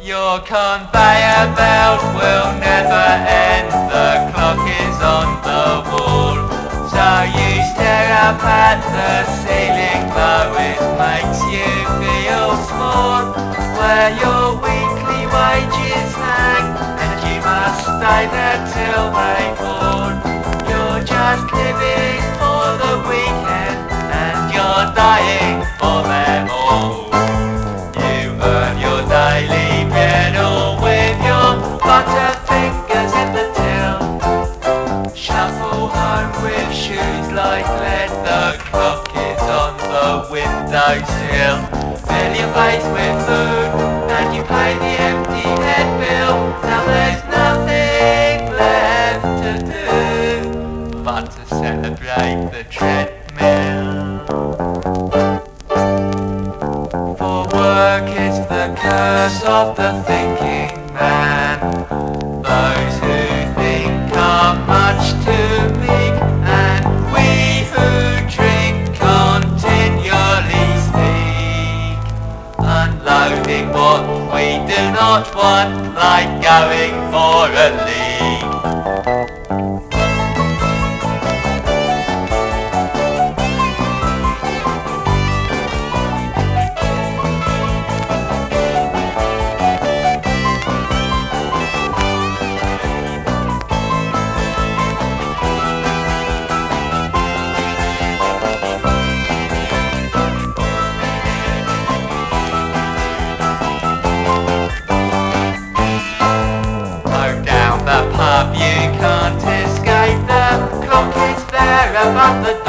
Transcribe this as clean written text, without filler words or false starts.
Your conveyor belt will never end. The clock is on the wall. So you stare up at the ceiling, though it makes you feel small. Where your weekly wages hang, and you must stay there till they fall. You're just living for the weekend, and you're dying for them all. You earn your daily bread all with your butterfingers in the till. Shuffle home with shoes like lead. The clock is on the windowsill. Fill your face with food and you pay the empty head bill. Now there's nothing left to do but to celebrate the treadmill. For work is the curse of the thinking man. Those who think are much too meek, and we who drink continually speak, unloading what we do not want, like going for a leak. You can't escape, the clock is there above the